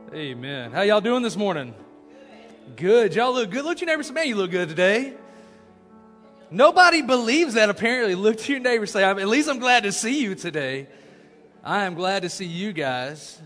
Amen. How y'all doing this morning? Good. Y'all look good. Look at your neighbor and say, man, you look good today. Nobody believes that apparently. Look to your neighbor and say, at least I'm glad to see you today. I am glad to see you guys.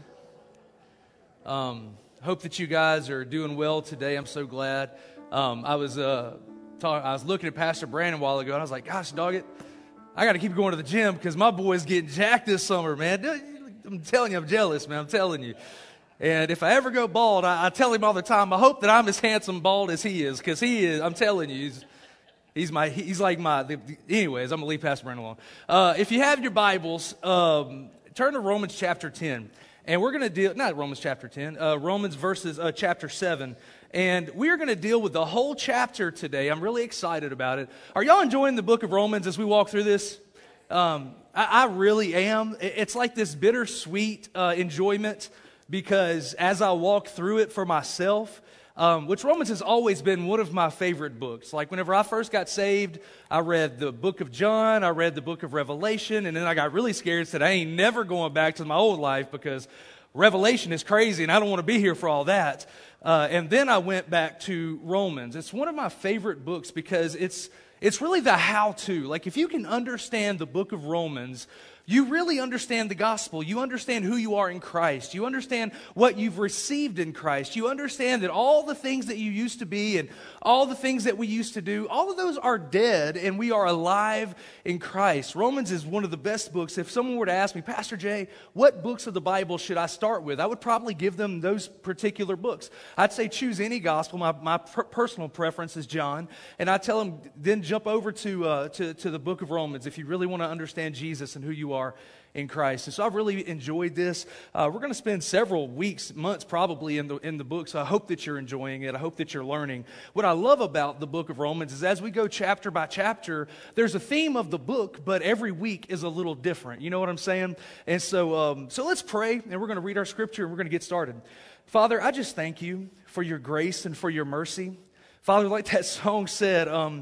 Hope that you guys are doing well today. I'm so glad. I was looking at Pastor Brandon a while ago, and I was like, gosh, dog it, I got to keep going to the gym because my boy's getting jacked this summer, man. I'm telling you, I'm jealous, man. I'm telling you. And if I ever go bald, I tell him all the time, I hope that I'm as handsome bald as he is, because he is, I'm telling you, he's like my, anyways, I'm going to leave Pastor Brandon alone. If you have your Bibles, turn to Romans chapter 10. And we're going to deal, not Romans chapter 10, Romans verses chapter 7. And we are going to deal with the whole chapter today. I'm really excited about it. Are y'all enjoying the book of Romans as we walk through this? I really am. It's like this bittersweet enjoyment, because as I walk through it for myself, which Romans has always been one of my favorite books. Like whenever I first got saved, I read the book of John, I read the book of Revelation, and then I got really scared and said, I ain't never going back to my old life because Revelation is crazy and I don't want to be here for all that. And then I went back to Romans. It's one of my favorite books because it's really the how-to. Like if you can understand the book of Romans, you really understand the gospel. You understand who you are in Christ. You understand what you've received in Christ. You understand that all the things that you used to be and all the things that we used to do, all of those are dead and we are alive in Christ. Romans is one of the best books. If someone were to ask me, Pastor Jay, what books of the Bible should I start with? I would probably give them those particular books. I'd say choose any gospel. My personal preference is John. And I tell them, then jump over to the book of Romans if you really want to understand Jesus and who you are in Christ. And so I've really enjoyed this. We're going to spend several weeks, months probably in the book, so I hope that you're enjoying it. I hope that you're learning. What I love about the book of Romans is as we go chapter by chapter, there's a theme of the book, but every week is a little different. You know what I'm saying? And so let's pray, and we're going to read our scripture, and we're going to get started. Father, I just thank you for your grace and for your mercy. Father, like that song said,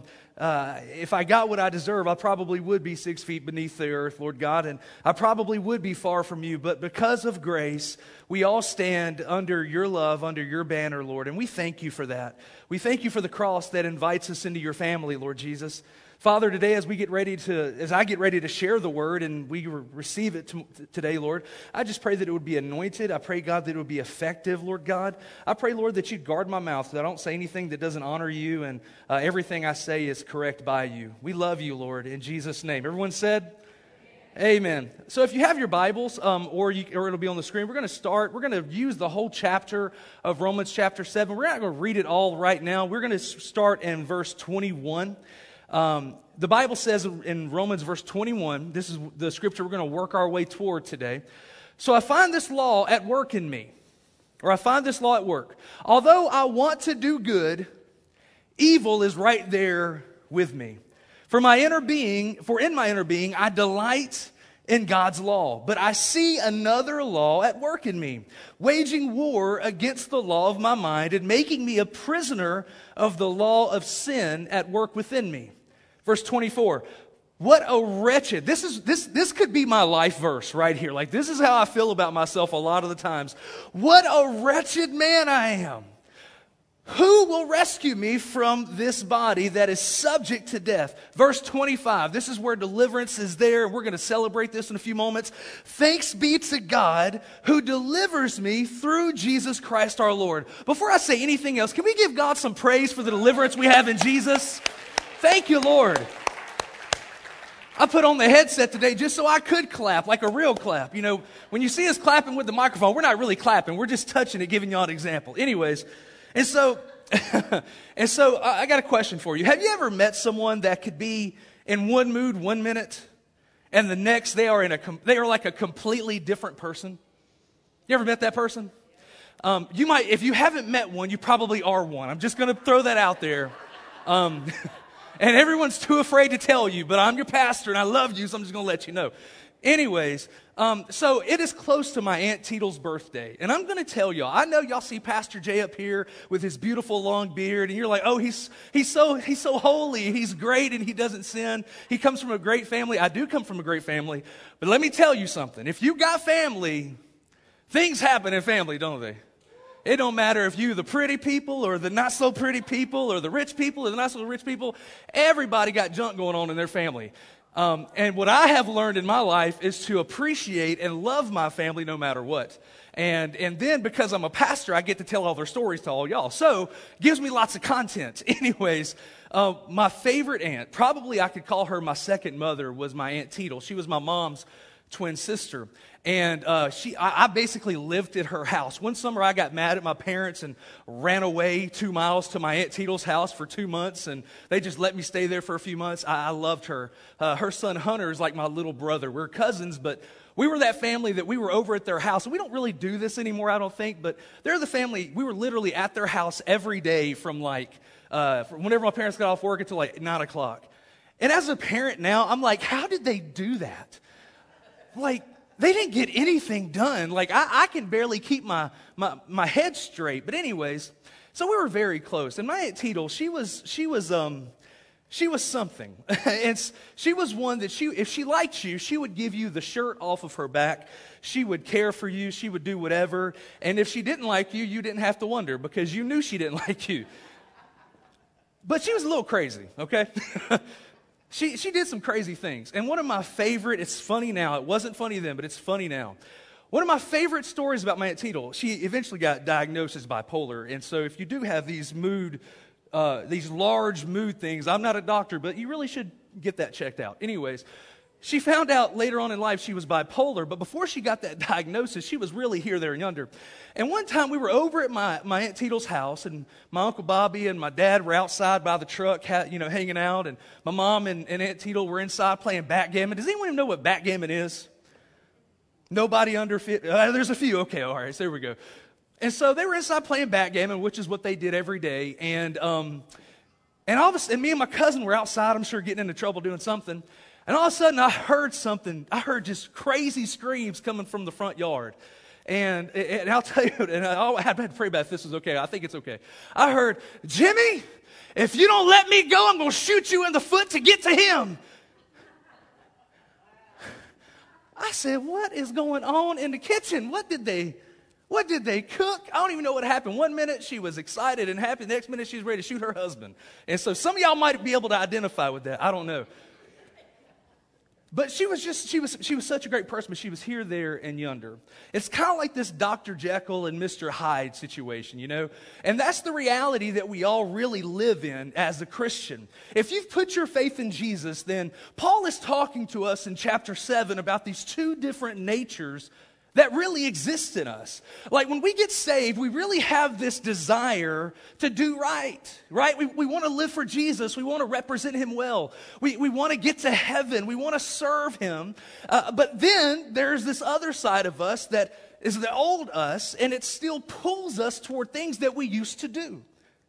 if I got what I deserve, I probably would be 6 feet beneath the earth, Lord God, and I probably would be far from you. But because of grace, we all stand under your love, under your banner, Lord, and we thank you for that. We thank you for the cross that invites us into your family, Lord Jesus. Father, today as I get ready to share the word and we receive it today, Lord, I just pray that it would be anointed. I pray, God, that it would be effective, Lord God. I pray, Lord, that you'd guard my mouth, that I don't say anything that doesn't honor you, and everything I say is correct by you. We love you, Lord, in Jesus' name. Everyone said? Amen. So if you have your Bibles, or it'll be on the screen, we're going to use the whole chapter of Romans chapter 7. We're not going to read it all right now. We're going to start in verse 21. The Bible says in Romans verse 21, this is the scripture we're going to work our way toward today. So I find this law at work in me, or I find this law at work. Although I want to do good, evil is right there with me. For in my inner being, I delight in God's law. But I see another law at work in me, waging war against the law of my mind and making me a prisoner of the law of sin at work within me. Verse 24, what a wretched, this could be my life verse right here. Like this is how I feel about myself a lot of the times. What a wretched man I am. Who will rescue me from this body that is subject to death? Verse 25, this is where deliverance is there. We're going to celebrate this in a few moments. Thanks be to God who delivers me through Jesus Christ our Lord. Before I say anything else, can we give God some praise for the deliverance we have in Jesus? Thank you, Lord. I put on the headset today just so I could clap, like a real clap. You know, when you see us clapping with the microphone, we're not really clapping. We're just touching it, giving y'all an example. Anyways, and so I got a question for you. Have you ever met someone that could be in one mood 1 minute, and the next they are like a completely different person? You ever met that person? You might, if you haven't met one, you probably are one. I'm just going to throw that out there. And everyone's too afraid to tell you, but I'm your pastor and I love you, so I'm just going to let you know. Anyways, so it is close to my Aunt Teetle's birthday, and I'm going to tell y'all, I know y'all see Pastor Jay up here with his beautiful long beard, and you're like, oh, he's so holy, he's great, and he doesn't sin. He comes from a great family. I do come from a great family, but let me tell you something. If you got family, things happen in family, don't they? It don't matter if you the pretty people or the not so pretty people or the rich people or the not so rich people. Everybody got junk going on in their family. And what I have learned in my life is to appreciate and love my family no matter what. And then because I'm a pastor, I get to tell all their stories to all y'all. So gives me lots of content. Anyways, my favorite aunt, probably I could call her my second mother, was my Aunt Teetle. She was my mom's twin sister. And I basically lived at her house. One summer I got mad at my parents and ran away 2 miles to my Aunt Teetle's house for 2 months. And they just let me stay there for a few months. I loved her. Her son Hunter is like my little brother. We're cousins, but we were that family that we were over at their house. And we don't really do this anymore, I don't think. But they're the family. We were literally at their house every day from whenever my parents got off work until like 9 o'clock. And as a parent now, I'm like, how did they do that? Like, they didn't get anything done. Like, I can barely keep my head straight. But anyways, so we were very close. And my Aunt Teetle, she was something. And she was one that if she liked you, she would give you the shirt off of her back. She would care for you. She would do whatever. And if she didn't like you, you didn't have to wonder because you knew she didn't like you. But she was a little crazy, okay? She did some crazy things. And one of my favorite, it's funny now. It wasn't funny then, but it's funny now. One of my favorite stories about my Aunt Teetle, she eventually got diagnosed as bipolar. And so if you do have these large mood things, I'm not a doctor, but you really should get that checked out. Anyways, she found out later on in life she was bipolar, but before she got that diagnosis, she was really here, there, and yonder. And one time we were over at my Aunt Teetle's house, and my Uncle Bobby and my dad were outside by the truck, hanging out, and my mom and Aunt Teetle were inside playing backgammon. Does anyone know what backgammon is? Nobody under 50? There's a few. Okay, all right, so there we go. And so they were inside playing backgammon, which is what they did every day. And all of a sudden, me and my cousin were outside, I'm sure getting into trouble doing something. And all of a sudden, I heard something. I heard just crazy screams coming from the front yard. And I'll tell you, and I had to pray about if this was okay. I think it's okay. I heard, Jimmy, if you don't let me go, I'm going to shoot you in the foot to get to him. I said, what is going on in the kitchen? What did they cook? I don't even know what happened. 1 minute she was excited and happy. The next minute she was ready to shoot her husband. And so some of y'all might be able to identify with that. I don't know. But she was such a great person, but she was here, there, and yonder. It's kind of like this Dr. Jekyll and Mr. Hyde situation, you know? And that's the reality that we all really live in as a Christian. If you've put your faith in Jesus, then Paul is talking to us in chapter 7 about these two different natures that really exists in us. Like when we get saved, we really have this desire to do right? We want to live for Jesus. We want to represent him well. We want to get to heaven. We want to serve him. But then there's this other side of us that is the old us, and it still pulls us toward things that we used to do.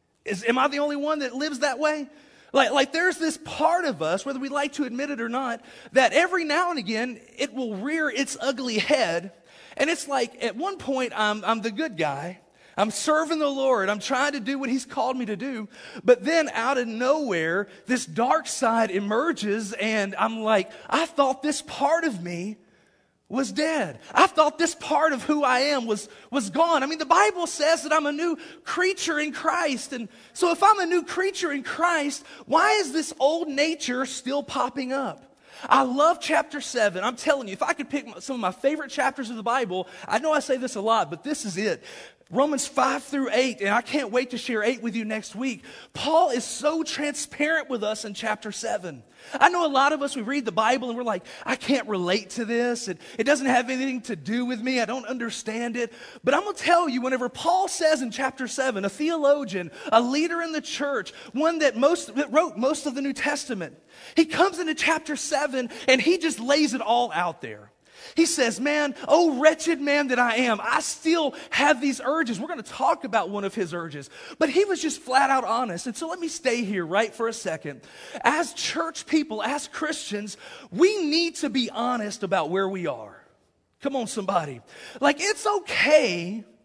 Am I the only one that lives that way? Like there's this part of us, whether we like to admit it or not, that every now and again, it will rear its ugly head. And it's like, at one point, I'm the good guy. I'm serving the Lord. I'm trying to do what he's called me to do. But then out of nowhere, this dark side emerges, and I'm like, I thought this part of me was dead. I thought this part of who I am was gone. I mean, the Bible says that I'm a new creature in Christ. And so if I'm a new creature in Christ, why is this old nature still popping up? I love chapter 7. I'm telling you, if I could pick some of my favorite chapters of the Bible, I know I say this a lot, but this is it. Romans 5 through 8, and I can't wait to share 8 with you next week. Paul is so transparent with us in chapter 7. I know a lot of us, we read the Bible and we're like, I can't relate to this. It doesn't have anything to do with me. I don't understand it. But I'm going to tell you, whenever Paul says in chapter 7, a theologian, a leader in the church, one that wrote most of the New Testament, he comes into chapter 7 and he just lays it all out there. He says, man, oh wretched man that I am, I still have these urges. We're going to talk about one of his urges. But he was just flat out honest. And so let me stay here right for a second. As church people, as Christians, we need to be honest about where we are. Come on, somebody. Like, it's okay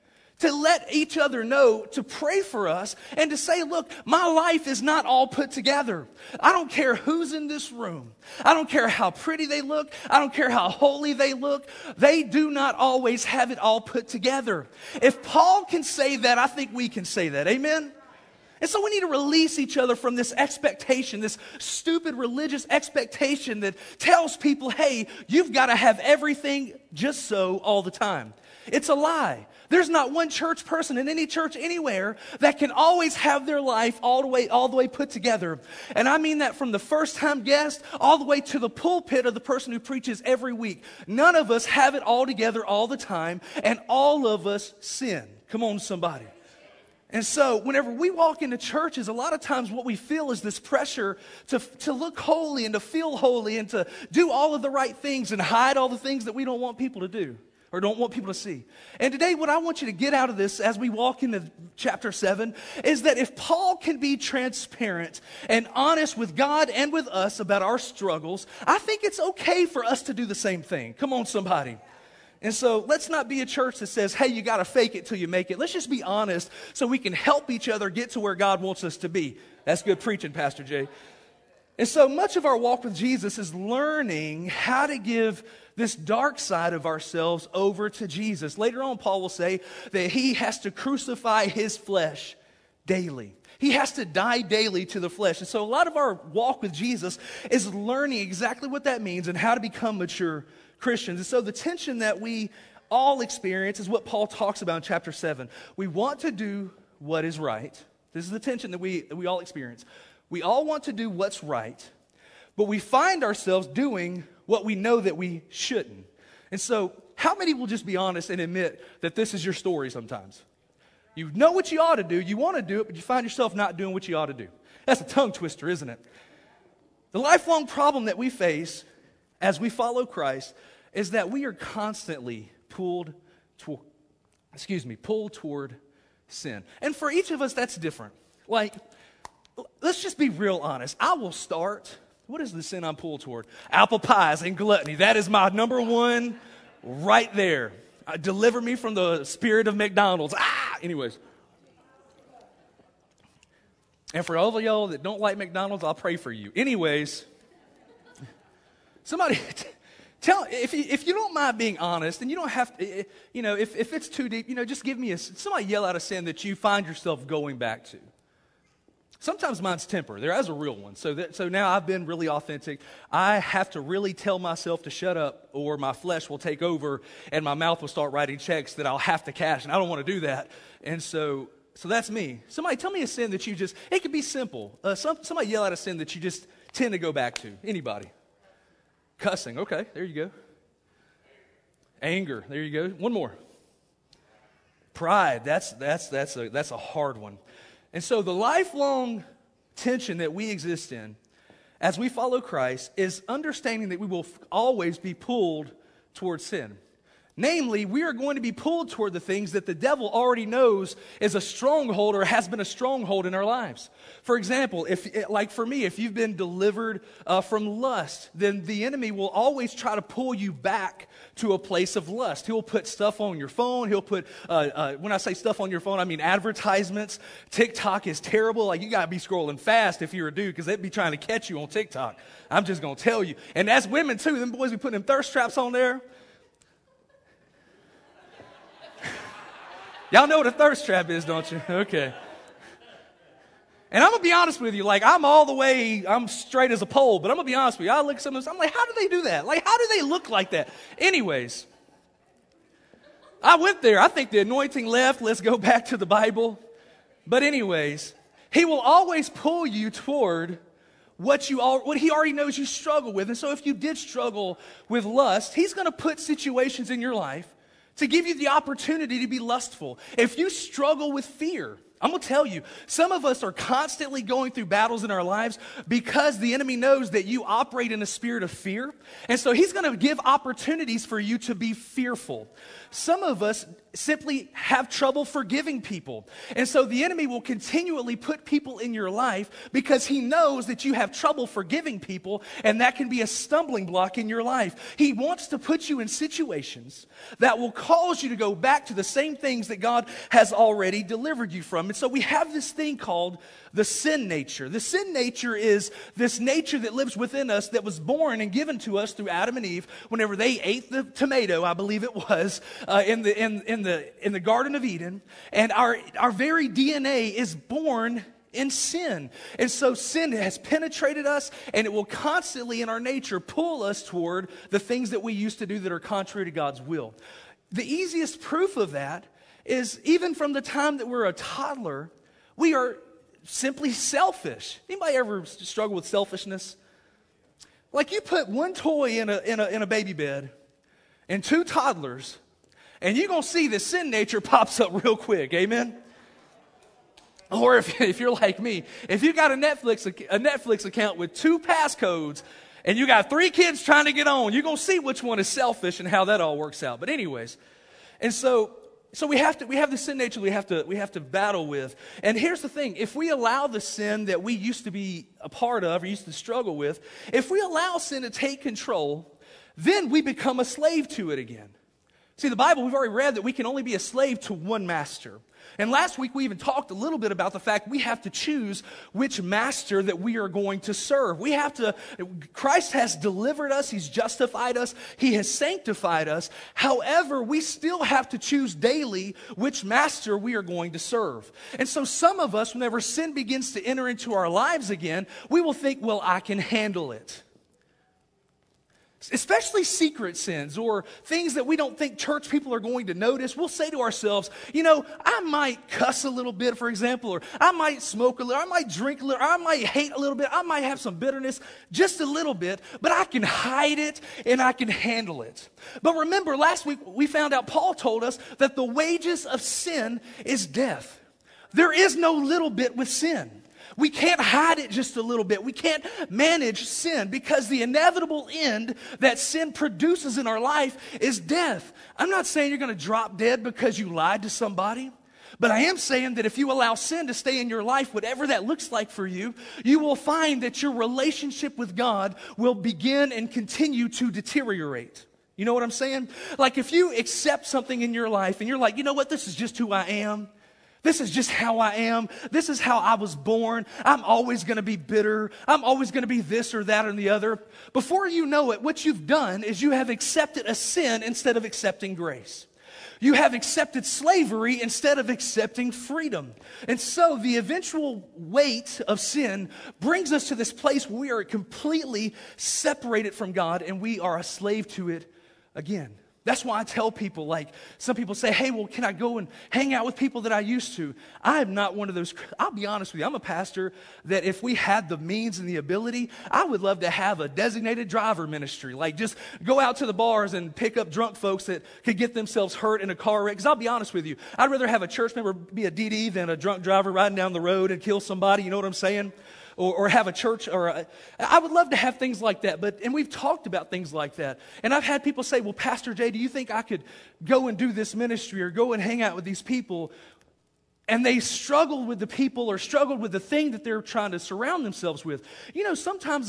to let each other know, to pray for us, and to say, look, my life is not all put together. I don't care who's in this room. I don't care how pretty they look. I don't care how holy they look. They do not always have it all put together. If Paul can say that, I think we can say that. Amen? And so we need to release each other from this expectation, this stupid religious expectation that tells people, hey, you've got to have everything just so all the time. It's a lie. There's not one church person in any church anywhere that can always have their life all the way put together. And I mean that from the first time guest all the way to the pulpit of the person who preaches every week. None of us have it all together all the time, and all of us sin. Come on, somebody. And so whenever we walk into churches, a lot of times what we feel is this pressure to look holy and to feel holy and to do all of the right things and hide all the things that we don't want people to do or don't want people to see. And today what I want you to get out of this as we walk into chapter 7 is that if Paul can be transparent and honest with God and with us about our struggles, I think it's okay for us to do the same thing. Come on, somebody. And so let's not be a church that says, hey, you got to fake it till you make it. Let's just be honest so we can help each other get to where God wants us to be. That's good preaching, Pastor Jay. And so much of our walk with Jesus is learning how to give this dark side of ourselves over to Jesus. Later on, Paul will say that he has to crucify his flesh daily. He has to die daily to the flesh. And so a lot of our walk with Jesus is learning exactly what that means and how to become mature Christians. And so the tension that we all experience is what Paul talks about in chapter 7. We want to do what is right. This is the tension that we all experience. We all want to do what's right, but we find ourselves doing what we know that we shouldn't. And so how many will just be honest and admit that this is your story sometimes? You know what you ought to do, you want to do it, but you find yourself not doing what you ought to do. That's a tongue twister, isn't it? The lifelong problem that we face as we follow Christ is that we are constantly pulled toward sin. And for each of us, that's different. Like, let's just be real honest. I will start. What is the sin I'm pulled toward? Apple pies and gluttony. That is my number one right there. Deliver me from the spirit of McDonald's. Anyways. And for all of y'all that don't like McDonald's, I'll pray for you. Anyways, somebody tell if you don't mind being honest, and you don't have to, if it's too deep, just give me somebody yell out a sin that you find yourself going back to. Sometimes mine's temper. There is a real one. So now I've been really authentic. I have to really tell myself to shut up or my flesh will take over and my mouth will start writing checks that I'll have to cash. And I don't want to do that. And so that's me. Somebody tell me a sin that it could be simple. Somebody yell out a sin that you just tend to go back to. Anybody? Cussing. Okay, there you go. Anger. There you go. One more. Pride. That's a hard one. And so the lifelong tension that we exist in as we follow Christ is understanding that we will always be pulled towards sin. Namely, we are going to be pulled toward the things that the devil already knows is a stronghold or has been a stronghold in our lives. For example, for me, if you've been delivered from lust, then the enemy will always try to pull you back to a place of lust. He'll put stuff on your phone. He'll put, when I say stuff on your phone, I mean advertisements. TikTok is terrible. Like, you got to be scrolling fast if you're a dude because they'd be trying to catch you on TikTok. I'm just going to tell you. And as women, too, them boys be putting them thirst traps on there. Y'all know what a thirst trap is, don't you? Okay. And I'm going to be honest with you. Like, I'm straight as a pole, but I'm going to be honest with you. I look at some of this, I'm like, how do they do that? Like, how do they look like that? Anyways, I went there. I think the anointing left. Let's go back to the Bible. But anyways, he will always pull you toward what he already knows you struggle with. And so if you did struggle with lust, he's going to put situations in your life to give you the opportunity to be lustful. If you struggle with fear, I'm going to tell you, some of us are constantly going through battles in our lives because the enemy knows that you operate in a spirit of fear. And so he's going to give opportunities for you to be fearful. Some of us simply have trouble forgiving people. And so the enemy will continually put people in your life because he knows that you have trouble forgiving people, and that can be a stumbling block in your life. He wants to put you in situations that will cause you to go back to the same things that God has already delivered you from. And so we have this thing called the sin nature. The sin nature is this nature that lives within us that was born and given to us through Adam and Eve whenever they ate the tomato, I believe it was, in the Garden of Eden. And our very DNA is born in sin. And so sin has penetrated us, and it will constantly in our nature pull us toward the things that we used to do that are contrary to God's will. The easiest proof of that is even from the time that we're a toddler, we are simply selfish. Anybody ever struggle with selfishness? Like you put one toy in a baby bed and two toddlers, and you're going to see the sin nature pops up real quick. Amen? Or if you're like me, if you got a Netflix account with two passcodes and you got three kids trying to get on, you're going to see which one is selfish and how that all works out. But anyways, and so we have the sin nature we have to battle with. And here's the thing, if we allow the sin that we used to be a part of or used to struggle with, if we allow sin to take control, then we become a slave to it again. See, the Bible, we've already read that we can only be a slave to one master. And last week we even talked a little bit about the fact we have to choose which master that we are going to serve. Christ has delivered us, He's justified us, He has sanctified us. However, we still have to choose daily which master we are going to serve. And so some of us, whenever sin begins to enter into our lives again, we will think, well, I can handle it. Especially secret sins or things that we don't think church people are going to notice. We'll say to ourselves, I might cuss a little bit, for example, or I might smoke a little, I might drink a little, or I might hate a little bit, I might have some bitterness, just a little bit, but I can hide it and I can handle it. But remember, last week we found out Paul told us that the wages of sin is death. There is no little bit with sin. We can't hide it just a little bit. We can't manage sin because the inevitable end that sin produces in our life is death. I'm not saying you're going to drop dead because you lied to somebody, but I am saying that if you allow sin to stay in your life, whatever that looks like for you, you will find that your relationship with God will begin and continue to deteriorate. You know what I'm saying? Like if you accept something in your life and you're like, you know what, this is just who I am. This is just how I am. This is how I was born. I'm always going to be bitter. I'm always going to be this or that or the other. Before you know it, what you've done is you have accepted a sin instead of accepting grace. You have accepted slavery instead of accepting freedom. And so the eventual weight of sin brings us to this place where we are completely separated from God and we are a slave to it again. That's why I tell people, like, some people say, hey, well, can I go and hang out with people that I used to? I am not one of those. I'll be honest with you. I'm a pastor that if we had the means and the ability, I would love to have a designated driver ministry. Like, just go out to the bars and pick up drunk folks that could get themselves hurt in a car wreck. Because I'll be honest with you. I'd rather have a church member be a DD than a drunk driver riding down the road and kill somebody. You know what I'm saying? Or have a church, I would love to have things like that, and we've talked about things like that. And I've had people say, well, Pastor Jay, do you think I could go and do this ministry or go and hang out with these people? And they struggled with the people or struggled with the thing that they're trying to surround themselves with. Sometimes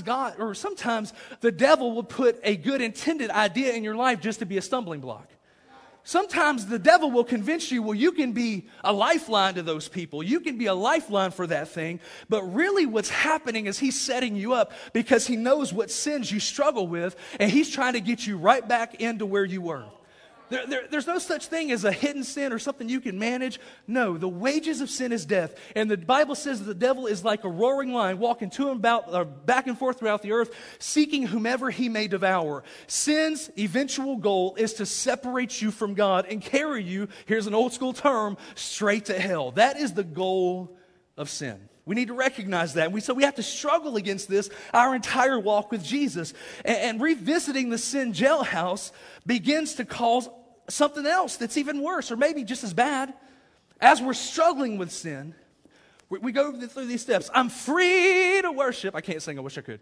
the devil will put a good intended idea in your life just to be a stumbling block. Sometimes the devil will convince you, well, you can be a lifeline to those people. You can be a lifeline for that thing. But really what's happening is he's setting you up because he knows what sins you struggle with, and he's trying to get you right back into where you were. There's no such thing as a hidden sin or something you can manage. No, the wages of sin is death. And the Bible says that the devil is like a roaring lion walking to and back and forth throughout the earth, seeking whomever he may devour. Sin's eventual goal is to separate you from God and carry you, here's an old school term, straight to hell. That is the goal of sin. We need to recognize that. So we have to struggle against this our entire walk with Jesus. And revisiting the sin jailhouse begins to cause something else that's even worse or maybe just as bad. As we're struggling with sin, We go through these steps. I'm free to worship. I can't sing. I wish I could.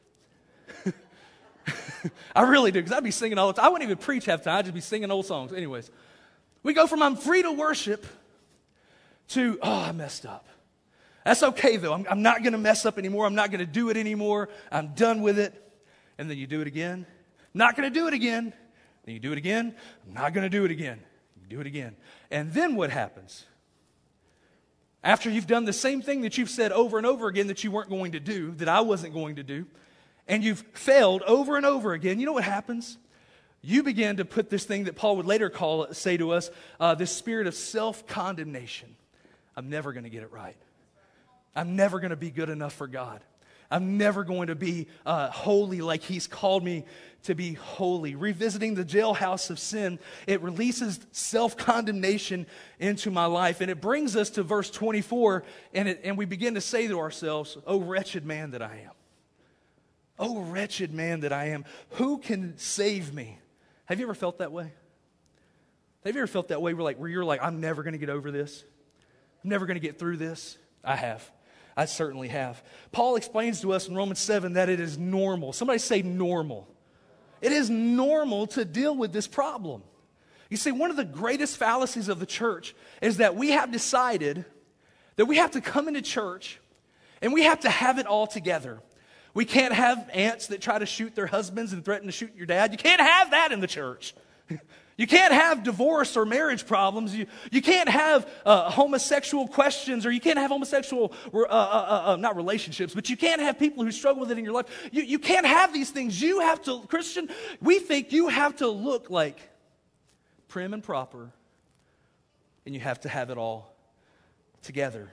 I really do, because I'd be singing all the time. I wouldn't even preach half the time. I'd just be singing old songs. Anyways, we go from I'm free to worship to, I messed up. That's okay, though. I'm not going to mess up anymore. I'm not going to do it anymore. I'm done with it. And then you do it again. Not going to do it again. Then you do it again. I'm not going to do it again. You do it again. And then what happens? After you've done the same thing that you've said over and over again that you weren't going to do, that I wasn't going to do, and you've failed over and over again, you know what happens? You begin to put this thing that Paul would later say to us, this spirit of self-condemnation. I'm never going to get it right. I'm never going to be good enough for God. I'm never going to be holy like He's called me to be holy. Revisiting the jailhouse of sin, it releases self-condemnation into my life. And it brings us to verse 24, and we begin to say to ourselves, oh, wretched man that I am. Oh, wretched man that I am. Who can save me? Have you ever felt that way? Have you ever felt that way where you're like, I'm never going to get over this? I'm never going to get through this? I have. I certainly have. Paul explains to us in Romans 7 that it is normal. Somebody say normal. It is normal to deal with this problem. You see, one of the greatest fallacies of the church is that we have decided that we have to come into church and we have to have it all together. We can't have aunts that try to shoot their husbands and threaten to shoot your dad. You can't have that in the church. You can't have divorce or marriage problems. You can't have homosexual questions, or you can't have homosexual, not relationships, but you can't have people who struggle with it in your life. You can't have these things. You have to, Christian, we think you have to look like prim and proper, and you have to have it all together.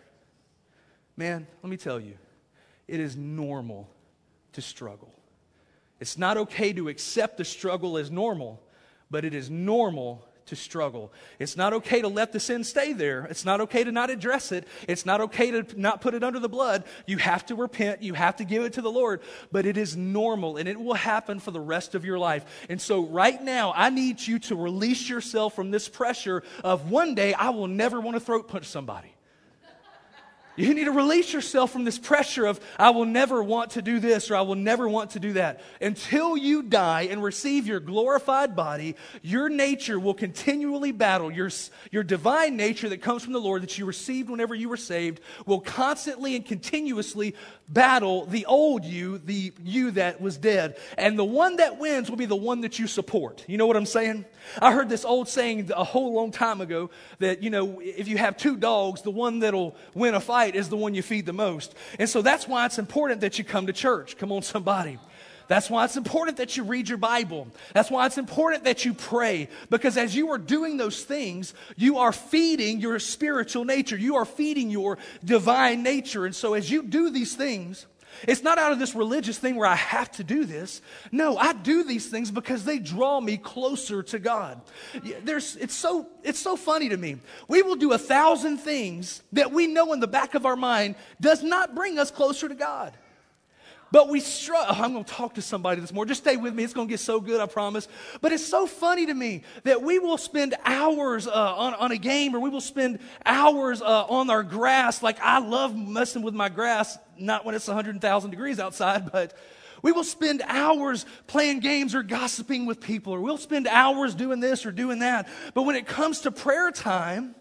Man, let me tell you, it is normal to struggle. It's not okay to accept the struggle as normal, but it is normal to struggle. It's not okay to let the sin stay there. It's not okay to not address it. It's not okay to not put it under the blood. You have to repent. You have to give it to the Lord. But it is normal, and it will happen for the rest of your life. And so right now, I need you to release yourself from this pressure of one day I will never want to throat punch somebody. You need to release yourself from this pressure of, I will never want to do this or I will never want to do that. Until you die and receive your glorified body, your nature will continually battle. Your divine nature that comes from the Lord that you received whenever you were saved will constantly and continuously battle the old you, the you that was dead. And the one that wins will be the one that you support. You know what I'm saying? I heard this old saying a whole long time ago that, if you have two dogs, the one that'll win a fight is the one you feed the most. And so that's why it's important that you come to church. Come on, somebody. That's why it's important that you read your Bible. That's why it's important that you pray. Because as you are doing those things, you are feeding your spiritual nature. You are feeding your divine nature. And so as you do these things, it's not out of this religious thing where I have to do this. No, I do these things because they draw me closer to God. It's so funny to me. We will do 1,000 things that we know in the back of our mind does not bring us closer to God. But we struggle. I'm going to talk to somebody this morning. Just stay with me. It's going to get so good, I promise. But it's so funny to me that we will spend hours on a game, or we will spend hours on our grass. Like, I love messing with my grass, not when it's 100,000 degrees outside, but we will spend hours playing games or gossiping with people, or we'll spend hours doing this or doing that. But when it comes to prayer time,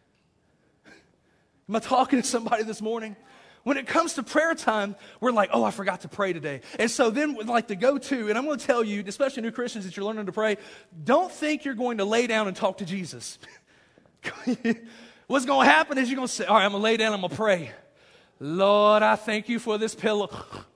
am I talking to somebody this morning? When it comes to prayer time, we're like, oh, I forgot to pray today. And so then, like the go-to, and I'm going to tell you, especially new Christians that you're learning to pray, don't think you're going to lay down and talk to Jesus. What's going to happen is you're going to say, all right, I'm going to lay down, I'm going to pray. Lord, I thank you for this pillow.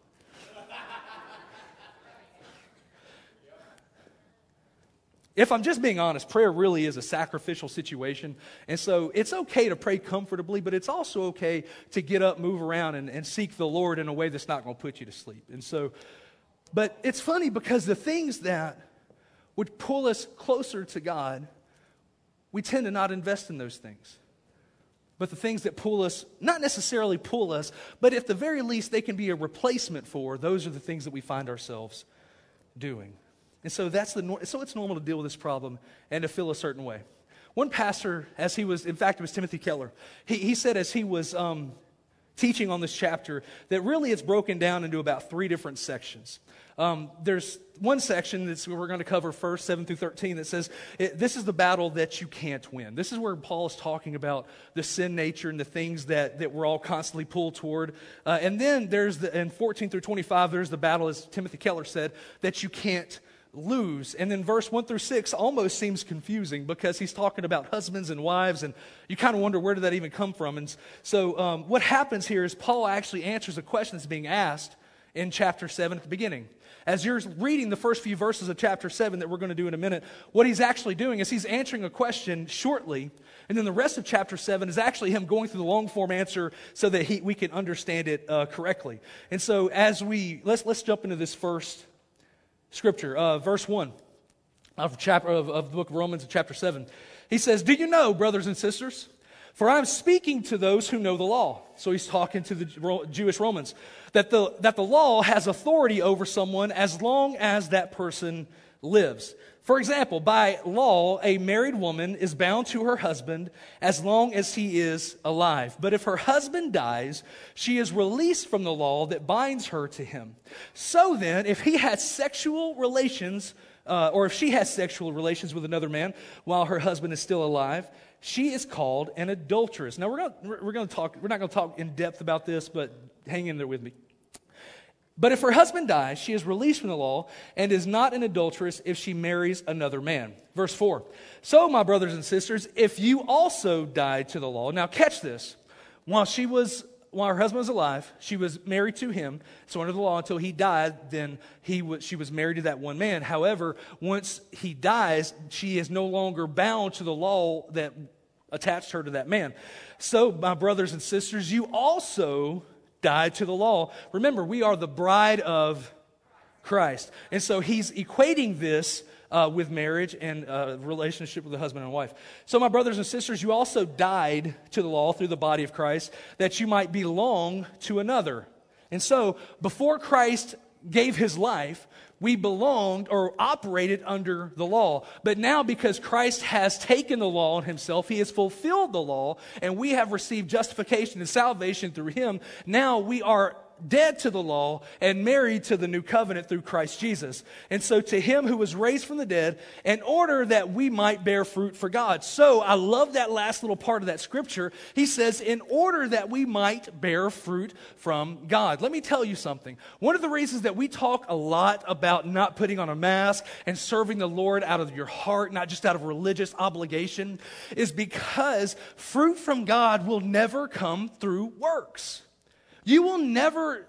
If I'm just being honest, prayer really is a sacrificial situation. And so it's okay to pray comfortably, but it's also okay to get up, move around, and seek the Lord in a way that's not going to put you to sleep. And so, but it's funny because the things that would pull us closer to God, we tend to not invest in those things. But the things that pull us, not necessarily pull us, but at the very least they can be a replacement for, those are the things that we find ourselves doing. And so so it's normal to deal with this problem and to feel a certain way. One pastor, it was Timothy Keller, he said as he was teaching on this chapter that really it's broken down into about 3 different sections. There's one section that we're going to cover first, 7 through 13, that says this is the battle that you can't win. This is where Paul is talking about the sin nature and the things that we're all constantly pulled toward. And then there's in 14 through 25, there's the battle, as Timothy Keller said, that you can't lose. And then verse 1 through 6 almost seems confusing because he's talking about husbands and wives, and you kind of wonder, where did that even come from? And so what happens here is Paul actually answers a question that's being asked in chapter 7 at the beginning. As you're reading the first few verses of chapter 7 that we're going to do in a minute, what he's actually doing is he's answering a question shortly, and then the rest of chapter 7 is actually him going through the long-form answer so that we can understand it correctly. And so as let's jump into this first scripture, verse 1 of the book of Romans, chapter 7. He says, "Do you know, brothers and sisters, for I am speaking to those who know the law." So he's talking to the Jewish Romans. That the law has authority over someone as long as that person lives. For example, by law, a married woman is bound to her husband as long as he is alive. But if her husband dies, she is released from the law that binds her to him. So then, if he has sexual relations, or if she has sexual relations with another man while her husband is still alive, she is called an adulteress. Now we're not going to talk in depth about this, but hang in there with me. But if her husband dies, she is released from the law and is not an adulteress if she marries another man. Verse 4. "So, my brothers and sisters, if you also died to the law," now catch this, while her husband was alive, she was married to him. So under the law, until he died, then she was married to that one man. However, once he dies, she is no longer bound to the law that attached her to that man. "So, my brothers and sisters, you also died to the law." Remember, we are the bride of Christ. And so he's equating this with marriage and relationship with the husband and wife. "So, my brothers and sisters, you also died to the law through the body of Christ, that you might belong to another." And so, before Christ gave his life, we belonged or operated under the law. But now, because Christ has taken the law on himself, he has fulfilled the law, and we have received justification and salvation through him. Now we are dead to the law and married to the new covenant through Christ Jesus. And so to him who was raised from the dead, in order that we might bear fruit for God. So I love that last little part of that scripture. He says, in order that we might bear fruit from God. Let me tell you something. One of the reasons that we talk a lot about not putting on a mask and serving the Lord out of your heart, not just out of religious obligation, is because fruit from God will never come through works. You will never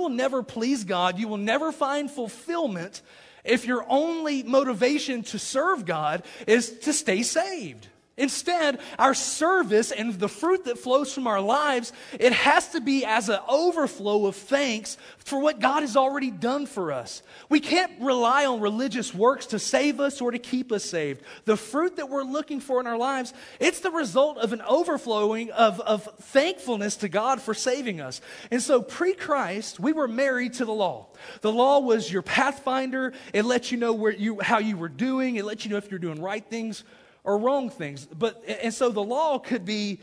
please God. You will never find fulfillment if your only motivation to serve God is to stay saved. Instead, our service and the fruit that flows from our lives, it has to be as an overflow of thanks for what God has already done for us. We can't rely on religious works to save us or to keep us saved. The fruit that we're looking for in our lives, it's the result of an overflowing of thankfulness to God for saving us. And so pre-Christ, we were married to the law. The law was your pathfinder. It let you know how you were doing. It let you know if you're doing right things or wrong things. And so the law could be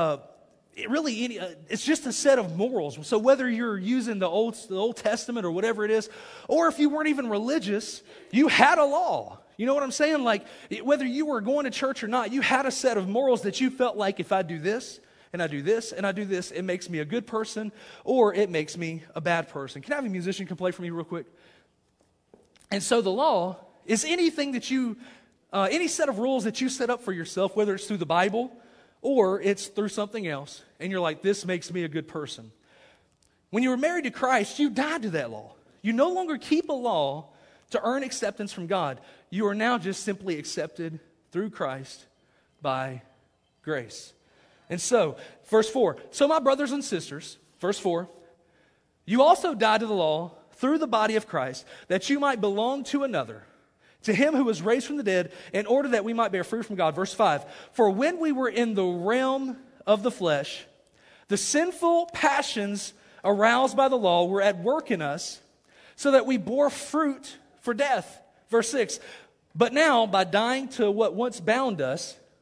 it's just a set of morals. So whether you're using the Old Testament or whatever it is, or if you weren't even religious, you had a law. You know what I'm saying? Like, whether you were going to church or not, you had a set of morals that you felt like, if I do this, and I do this, and I do this, it makes me a good person, or it makes me a bad person. Can I have a musician come play for me real quick? And so the law is anything that any set of rules that you set up for yourself, whether it's through the Bible or it's through something else, and you're like, this makes me a good person. When you were married to Christ, you died to that law. You no longer keep a law to earn acceptance from God. You are now just simply accepted through Christ by grace. And so, verse 4, "So my brothers and sisters," verse 4, "you also died to the law through the body of Christ, that you might belong to another, to him who was raised from the dead, in order that we might bear fruit from God." Verse 5, "For when we were in the realm of the flesh, the sinful passions aroused by the law were at work in us, so that we bore fruit for death." Verse 6, "But now, by dying to what once bound us,"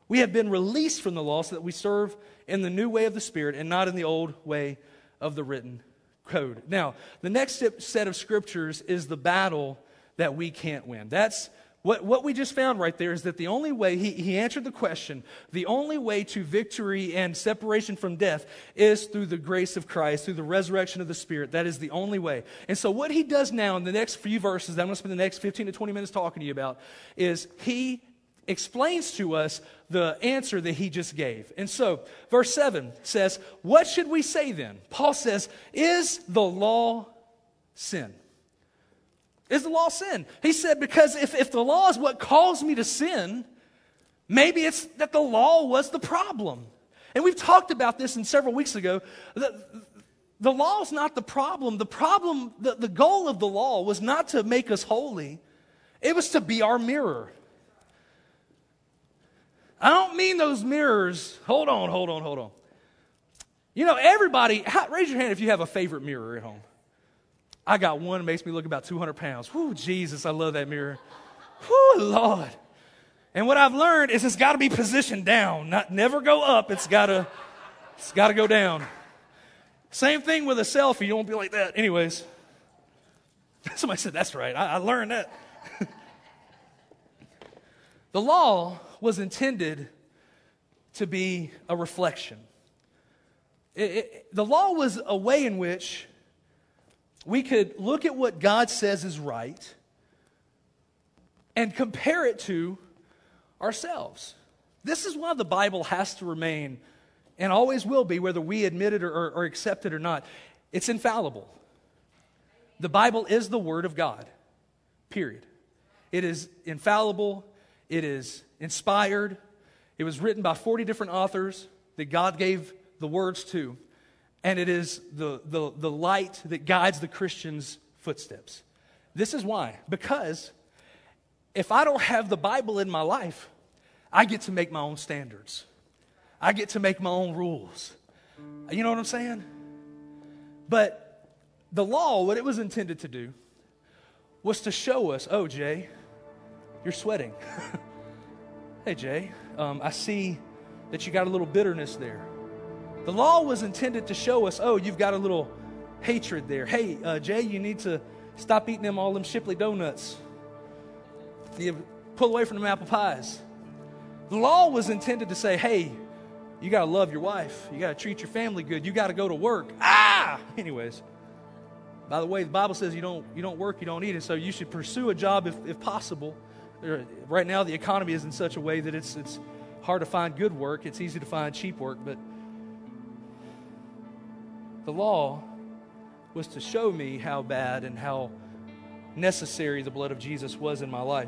We have been released from the law so that we serve in the new way of the Spirit and not in the old way of the written code. Now, the next set of scriptures is the battle that we can't win. That's what we just found right there, is that the only way, he answered the question, the only way to victory and separation from death is through the grace of Christ, through the resurrection of the Spirit. That is the only way. And so what he does now in the next few verses that I'm going to spend the next 15 to 20 minutes talking to you about is he explains to us the answer that he just gave. And so, verse 7 says, what should we say then? Paul says, is the law sin? Is the law sin? He said, because if the law is what caused me to sin, maybe it's that the law was the problem. And we've talked about this in several weeks ago. The law is not the problem. The goal of the law was not to make us holy. It was to be our mirror. I don't mean those mirrors. Hold on. You know, everybody, raise your hand if you have a favorite mirror at home. I got one that makes me look about 200 pounds. Whew, Jesus, I love that mirror. Whew, Lord. And what I've learned is it's got to be positioned down, never go up. It's got to go down. Same thing with a selfie. You won't be like that. Anyways, somebody said that's right. I learned that. The law was intended to be a reflection. The law was a way in which we could look at what God says is right and compare it to ourselves. This is why the Bible has to remain and always will be, whether we admit it or accept it or not. It's infallible. The Bible is the Word of God, period. It is infallible. It is inspired. It was written by 40 different authors that God gave the words to. And it is the light that guides the Christian's footsteps. This is why. Because if I don't have the Bible in my life, I get to make my own standards. I get to make my own rules. You know what I'm saying? But the law, what it was intended to do, was to show us, oh, Jay, you're sweating. Hey, Jay, I see that you got a little bitterness there. The law was intended to show us, oh, you've got a little hatred there. Hey, Jay, you need to stop eating all them Shipley donuts. You pull away from them apple pies. The law was intended to say, hey, you got to love your wife. You got to treat your family good. You got to go to work. Anyways, by the way, the Bible says you don't work, you don't eat, and so you should pursue a job if possible. Right now, the economy is in such a way that it's hard to find good work. It's easy to find cheap work, but the law was to show me how bad and how necessary the blood of Jesus was in my life.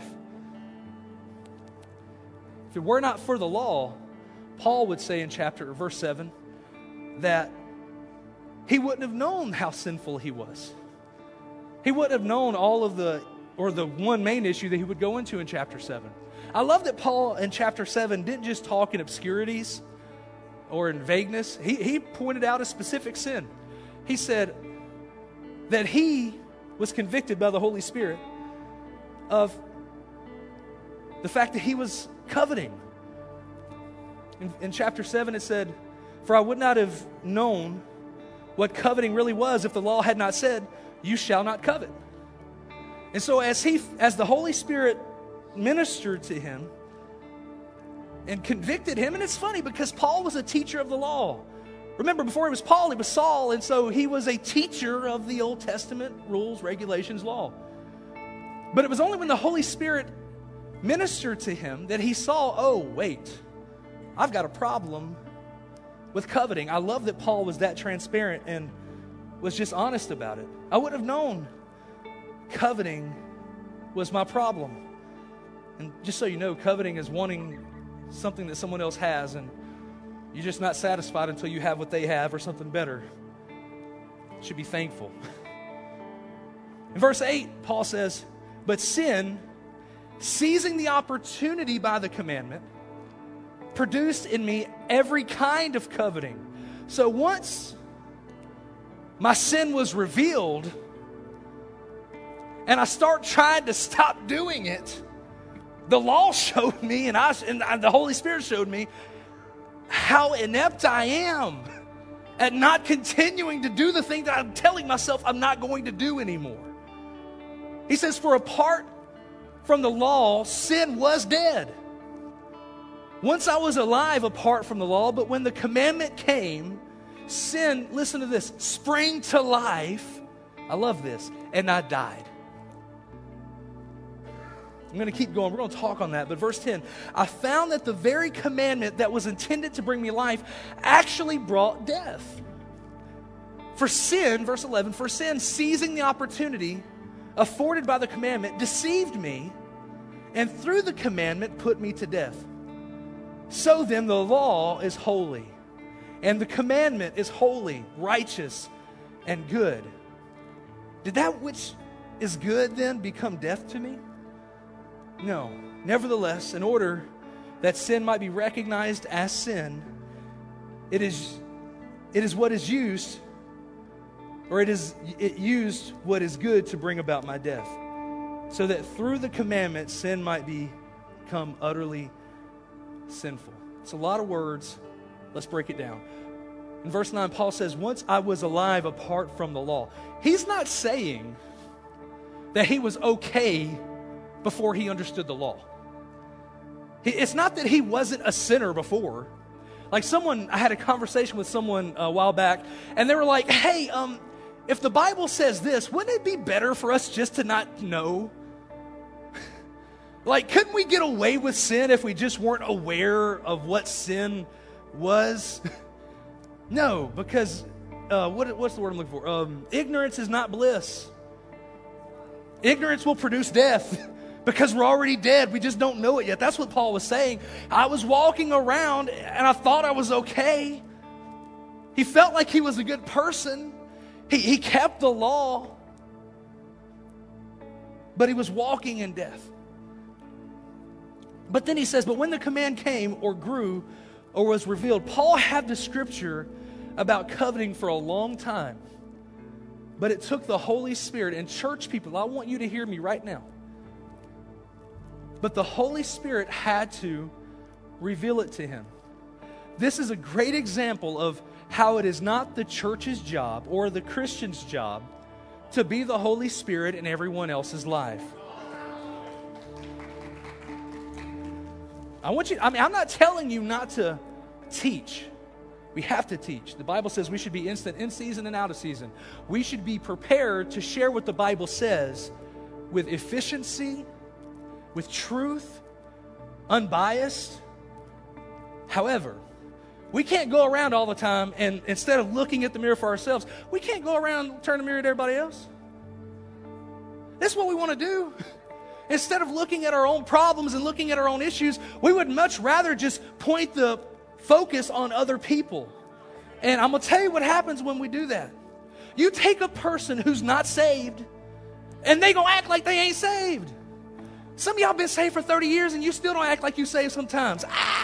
If it were not for the law, Paul would say in verse 7 that he wouldn't have known how sinful he was. He wouldn't have known all of the one main issue that he would go into in chapter 7. I love that Paul in chapter 7 didn't just talk in obscurities or in vagueness. He pointed out a specific sin. He said that he was convicted by the Holy Spirit of the fact that he was coveting. In chapter 7 it said, for I would not have known what coveting really was if the law had not said, you shall not covet. And so as the Holy Spirit ministered to him and convicted him, and it's funny because Paul was a teacher of the law. Remember, before he was Paul, he was Saul, and so he was a teacher of the Old Testament rules, regulations, law. But it was only when the Holy Spirit ministered to him that he saw, oh, wait, I've got a problem with coveting. I love that Paul was that transparent and was just honest about it. I wouldn't have known coveting was my problem. And just so you know, coveting is wanting something that someone else has, and you're just not satisfied until you have what they have or something better. You should be thankful. In verse 8, Paul says, but sin, seizing the opportunity by the commandment, produced in me every kind of coveting. So once my sin was revealed, and I start trying to stop doing it, The law showed me, and the Holy Spirit showed me how inept I am at not continuing to do the thing that I'm telling myself I'm not going to do anymore. He says, for apart from the law, sin was dead. Once I was alive apart from the law, but when the commandment came, sin, listen to this, sprang to life. I love this. And I died. I'm going to keep going. We're going to talk on that. But verse 10, I found that the very commandment that was intended to bring me life actually brought death. For sin, verse 11, for sin, seizing the opportunity afforded by the commandment, deceived me, and through the commandment put me to death. So then the law is holy, and the commandment is holy, righteous, and good. Did that which is good then become death to me? No. Nevertheless, in order that sin might be recognized as sin, it used what is good to bring about my death, so that through the commandment sin might become utterly sinful. It's a lot of words. Let's break it down. In verse 9, Paul says, once I was alive apart from the law. He's not saying that he was okay before he understood the law. It's not that he wasn't a sinner before. Like I had a conversation with someone a while back, and they were like, hey, if the Bible says this, wouldn't it be better for us just to not know? Like, couldn't we get away with sin if we just weren't aware of what sin was? No, because what's the word I'm looking for? Ignorance is not bliss. Ignorance will produce death because we're already dead. We just don't know it yet. That's what Paul was saying. I was walking around and I thought I was okay. He felt like he was a good person. He kept the law, but he was walking in death. But then he says, but when the command came or grew or was revealed, Paul had the scripture about coveting for a long time. But it took the Holy Spirit, and church people, I want you to hear me right now. But the Holy Spirit had to reveal it to him. This is a great example of how it is not the church's job or the Christian's job to be the Holy Spirit in everyone else's life. I'm not telling you not to teach. We have to teach. The Bible says we should be instant in season and out of season. We should be prepared to share what the Bible says with efficiency, with truth, unbiased. However, we can't go around all the time and instead of looking at the mirror for ourselves, we can't go around and turn the mirror to everybody else. That's what we want to do. Instead of looking at our own problems and looking at our own issues, we would much rather just point the focus on other people. And I'm going to tell you what happens when we do that. You take a person who's not saved, and they going to act like they ain't saved. Some of y'all been saved for 30 years, and you still don't act like you saved sometimes.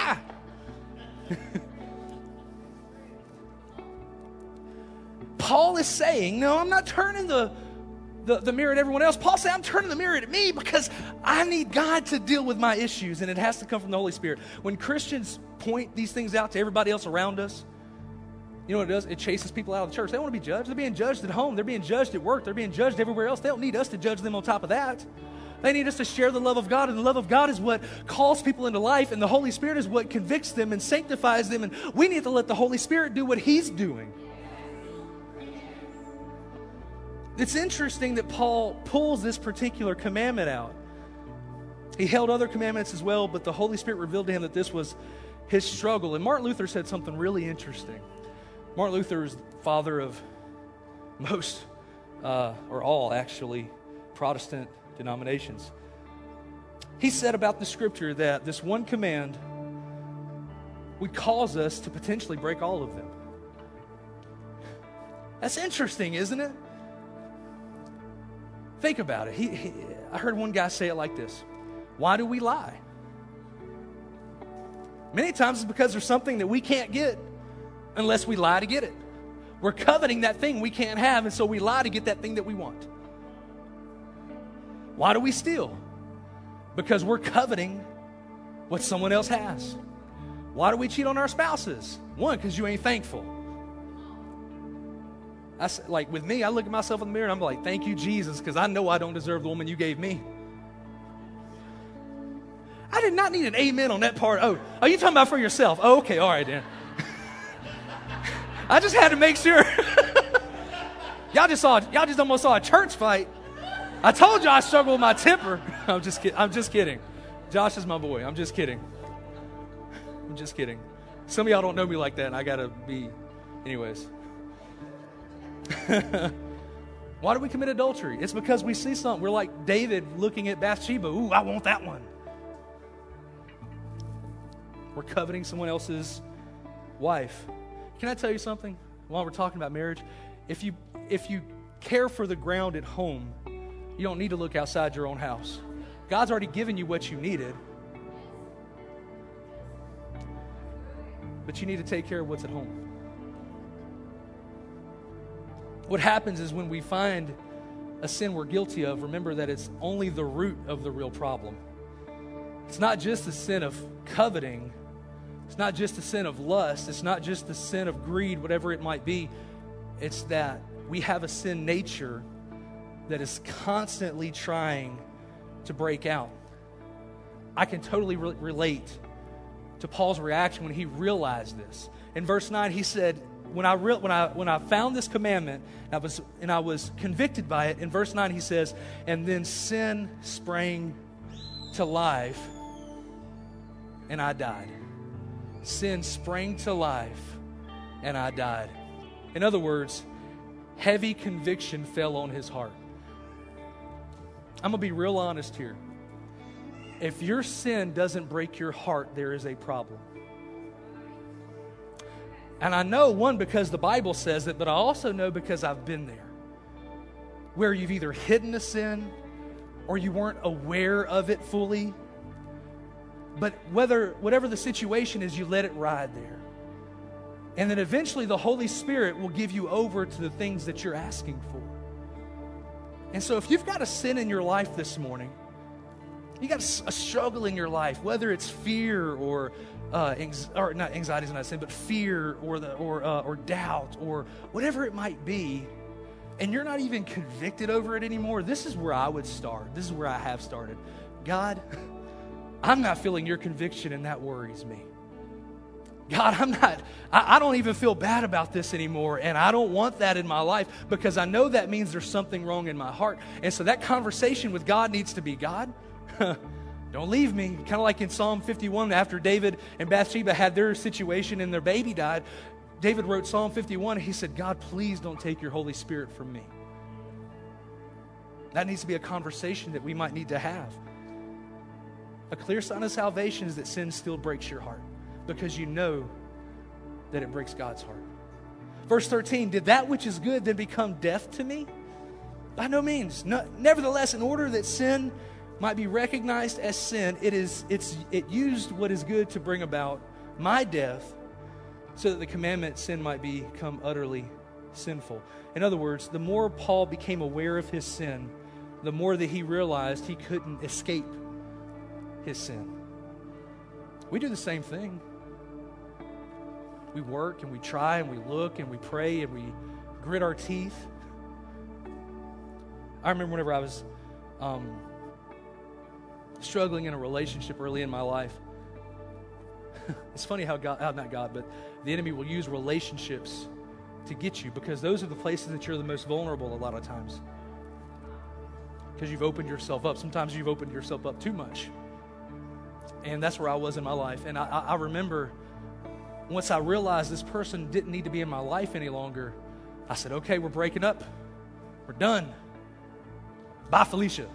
Paul is saying, no, I'm not turning the mirror at everyone else. Paul said, I'm turning the mirror at me because I need God to deal with my issues, and it has to come from the Holy Spirit. When Christians point these things out to everybody else around us, you know what it does? It chases people out of the church. They don't want to be judged. They're being judged at home. They're being judged at work. They're being judged everywhere else. They don't need us to judge them on top of that. They need us to share the love of God, and the love of God is what calls people into life, and the Holy Spirit is what convicts them and sanctifies them, and we need to let the Holy Spirit do what He's doing. It's interesting that Paul pulls this particular commandment out. He held other commandments as well, but the Holy Spirit revealed to him that this was his struggle. And Martin Luther said something really interesting. Martin Luther is the father of most, or all actually, Protestant denominations. He said about the scripture that this one command would cause us to potentially break all of them. That's interesting, isn't it? Think about it. I heard one guy say it like this. Why do we lie? Many times it's because there's something that we can't get unless we lie to get it. We're coveting that thing we can't have, and so we lie to get that thing that we want. Why do we steal? Because we're coveting what someone else has. Why do we cheat on our spouses? One, because you ain't thankful. Like with me, I look at myself in the mirror and I'm like, thank you, Jesus, because I know I don't deserve the woman you gave me. I did not need an amen on that part. Oh, are you talking about for yourself? Oh, okay, all right then. I just had to make sure. Y'all just almost saw a church fight. I told you I struggle with my temper. I'm just kidding. Josh is my boy. I'm just kidding. Some of y'all don't know me like that, and I gotta be, anyways. Why do we commit adultery? It's because we see something. We're like David looking at Bathsheba. Ooh, I want that one. We're coveting someone else's wife. Can I tell you something? While we're talking about marriage, if you care for the ground at home, you don't need to look outside your own house. God's already given you what you needed. But you need to take care of what's at home. What happens is when we find a sin we're guilty of, remember that it's only the root of the real problem. It's not just the sin of coveting. It's not just the sin of lust. It's not just the sin of greed, whatever it might be. It's that we have a sin nature that is constantly trying to break out. I can totally relate to Paul's reaction when he realized this. In verse 9, he said, when I found this commandment, and I was convicted by it, in verse 9 he says, and then sin sprang to life, and I died. Sin sprang to life, and I died. In other words, heavy conviction fell on his heart. I'm going to be real honest here. If your sin doesn't break your heart, there is a problem. And I know, one, because the Bible says it, but I also know because I've been there. Where you've either hidden a sin or you weren't aware of it fully. But whatever the situation is, you let it ride there. And then eventually the Holy Spirit will give you over to the things that you're asking for. And so if you've got a sin in your life this morning, you got a struggle in your life, whether it's fear or not anxiety is not a sin, but fear or doubt or whatever it might be, and you're not even convicted over it anymore, this is where I would start. This is where I have started. God, I'm not feeling your conviction, and that worries me. God, I don't even feel bad about this anymore, and I don't want that in my life because I know that means there's something wrong in my heart. And so that conversation with God needs to be, God, don't leave me. Kind of like in Psalm 51, after David and Bathsheba had their situation and their baby died, David wrote Psalm 51, and he said, God, please don't take your Holy Spirit from me. That needs to be a conversation that we might need to have. A clear sign of salvation is that sin still breaks your heart, because you know that it breaks God's heart. Verse 13, did that which is good then become death to me? By no means. No, nevertheless, in order that sin might be recognized as sin, it used what is good to bring about my death, so that the commandment sin might become utterly sinful. In other words, the more Paul became aware of his sin, the more that he realized he couldn't escape his sin. We do the same thing. We work and we try and we look and we pray and we grit our teeth. I remember whenever I was struggling in a relationship early in my life. It's funny how the enemy will use relationships to get you, because those are the places that you're the most vulnerable a lot of times. Because you've opened yourself up. Sometimes you've opened yourself up too much. And that's where I was in my life. And I remember once I realized this person didn't need to be in my life any longer, I said, okay, we're breaking up. We're done. Bye, Felicia.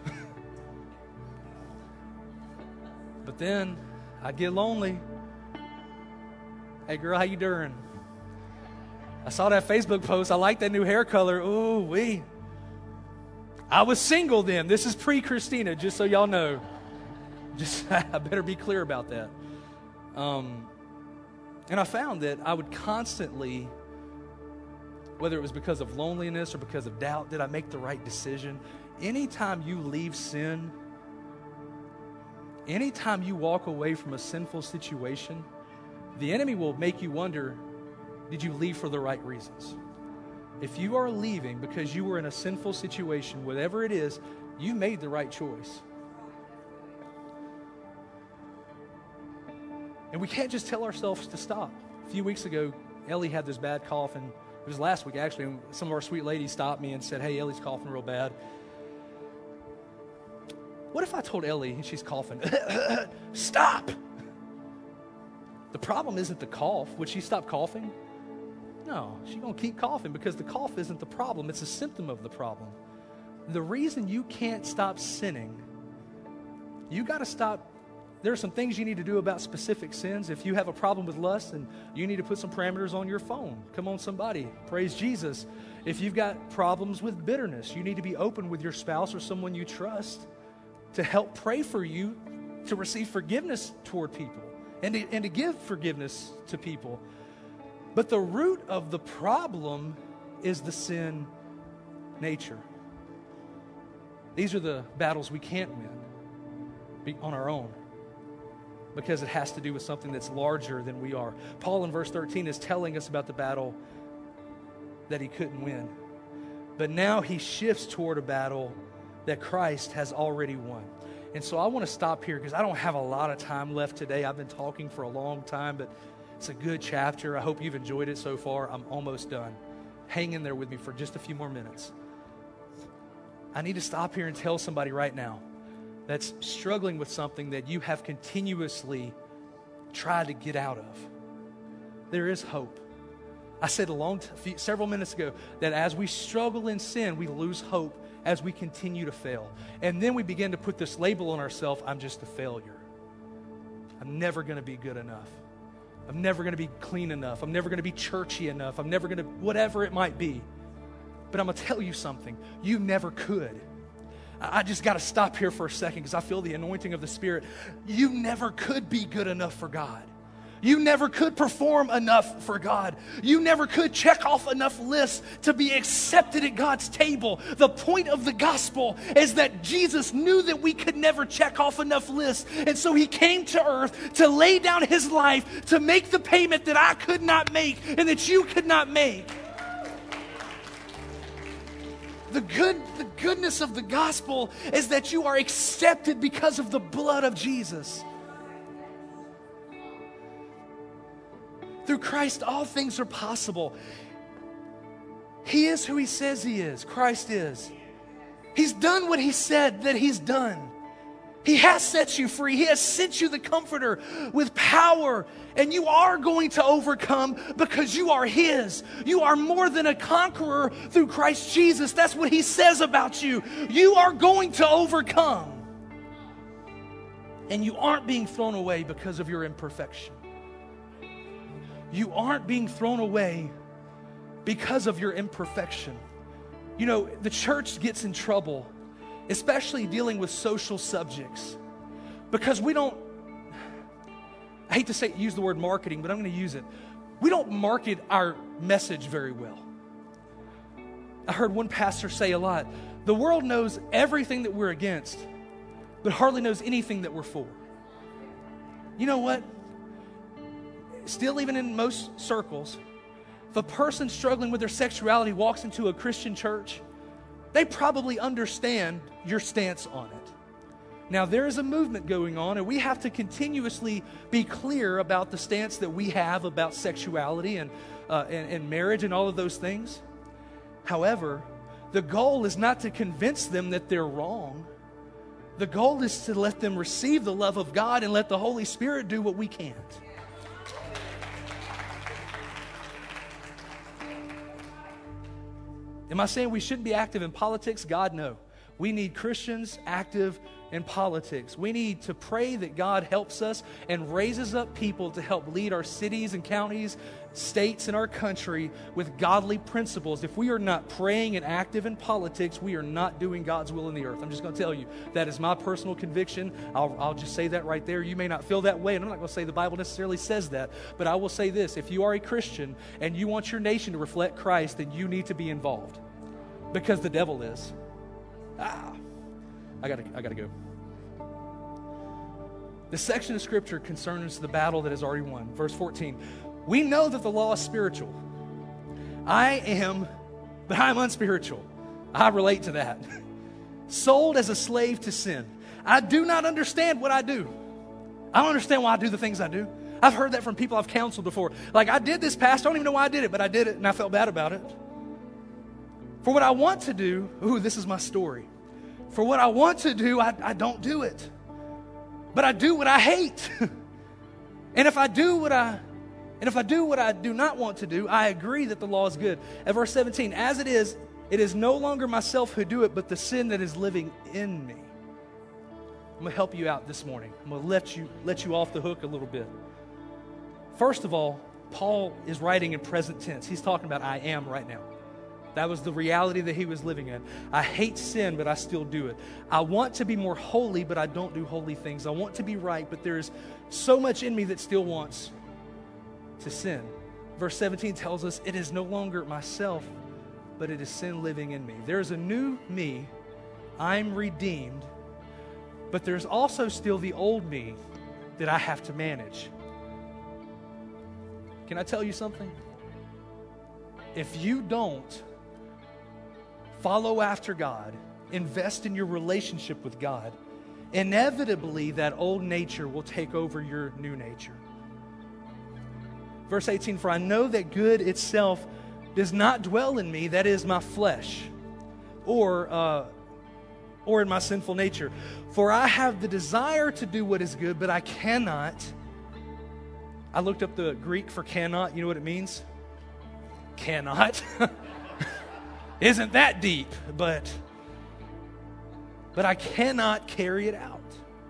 But then I'd get lonely. Hey, girl, how you doing? I saw that Facebook post. I like that new hair color. Ooh, wee. I was single then. This is pre-Christina, just so y'all know. I better be clear about that. And I found that I would constantly, whether it was because of loneliness or because of doubt, did I make the right decision? Anytime you leave sin, anytime you walk away from a sinful situation, the enemy will make you wonder, did you leave for the right reasons? If you are leaving because you were in a sinful situation, whatever it is, you made the right choice. And we can't just tell ourselves to stop. A few weeks ago, Ellie had this bad cough, and it was last week actually, and some of our sweet ladies stopped me and said, hey, Ellie's coughing real bad. What if I told Ellie, and she's coughing, stop? The problem isn't the cough. Would she stop coughing? No, she's going to keep coughing because the cough isn't the problem. It's a symptom of the problem. The reason you can't stop sinning, you got to stop. There are some things you need to do about specific sins. If you have a problem with lust, then you need to put some parameters on your phone. Come on, somebody. Praise Jesus. If you've got problems with bitterness, you need to be open with your spouse or someone you trust to help pray for you to receive forgiveness toward people and to give forgiveness to people. But the root of the problem is the sin nature. These are the battles we can't win on our own, because it has to do with something that's larger than we are. Paul in verse 13 is telling us about the battle that he couldn't win. But now he shifts toward a battle that Christ has already won. And so I want to stop here because I don't have a lot of time left today. I've been talking for a long time, but it's a good chapter. I hope you've enjoyed it so far. I'm almost done. Hang in there with me for just a few more minutes. I need to stop here and tell somebody right now that's struggling with something that you have continuously tried to get out of. There is hope. I said several minutes ago that as we struggle in sin, we lose hope as we continue to fail. And then we begin to put this label on ourselves, I'm just a failure. I'm never going to be good enough. I'm never going to be clean enough. I'm never going to be churchy enough. I'm never going to, whatever it might be. But I'm going to tell you something. You never could. I just got to stop here for a second because I feel the anointing of the Spirit. You never could be good enough for God. You never could perform enough for God. You never could check off enough lists to be accepted at God's table. The point of the gospel is that Jesus knew that we could never check off enough lists. And so he came to earth to lay down his life to make the payment that I could not make and that you could not make. The goodness of the gospel is that you are accepted because of the blood of Jesus. Through Christ, all things are possible. He is who he says he is. Christ is. He's done what he said that he's done. He has set you free. He has sent you the Comforter with power. And you are going to overcome because you are his. You are more than a conqueror through Christ Jesus. That's what he says about you. You are going to overcome. And you aren't being thrown away because of your imperfection. You aren't being thrown away because of your imperfection. You know, the church gets in trouble, especially dealing with social subjects, because we don't, I hate to use the word marketing, but I'm going to use it. We don't market our message very well. I heard one pastor say a lot, the world knows everything that we're against, but hardly knows anything that we're for. You know what? Still, even in most circles, if a person struggling with their sexuality walks into a Christian church, they probably understand your stance on it. Now, there is a movement going on, and we have to continuously be clear about the stance that we have about sexuality and marriage and all of those things. However, the goal is not to convince them that they're wrong. The goal is to let them receive the love of God and let the Holy Spirit do what we can't. Am I saying we shouldn't be active in politics? God, no. We need Christians active in politics. We need to pray that God helps us and raises up people to help lead our cities and counties, states, and our country with godly principles. If we are not praying and active in politics, we are not doing God's will in the earth. I'm just going to tell you, that is my personal conviction. I'll just say that right there. You may not feel that way, and I'm not going to say the Bible necessarily says that, but I will say this. If you are a Christian and you want your nation to reflect Christ, then you need to be involved, because the devil is. I gotta go. The section of Scripture concerns the battle that is already won. Verse 14, we know that the law is spiritual. I am, but I am unspiritual. I relate to that. Sold as a slave to sin. I do not understand what I do. I don't understand why I do the things I do. I've heard that from people I've counseled before. Like, I did this past, I don't even know why I did it, but I did it and I felt bad about it. For what I want to do, this is my story. For what I want to do, I don't do it. But I do what I hate. And if I do what I do not want to do, I agree that the law is good. At verse 17, as it is no longer myself who do it, but the sin that is living in me. I'm going to help you out this morning. I'm going to let you off the hook a little bit. First of all, Paul is writing in present tense. He's talking about I am right now. That was the reality that he was living in. I hate sin, but I still do it. I want to be more holy, but I don't do holy things. I want to be right, but there's so much in me that still wants to sin. Verse 17 tells us it is no longer myself, but it is sin living in me. There's a new me. I'm redeemed, but there's also still the old me that I have to manage. Can I tell you something? If you don't follow after God, invest in your relationship with God, inevitably that old nature will take over your new nature. Verse 18, for I know that good itself does not dwell in me, that is my flesh, or in my sinful nature. For I have the desire to do what is good, but I cannot. I looked up the Greek for cannot. You know what it means? Cannot. Isn't that deep? But I cannot carry it out.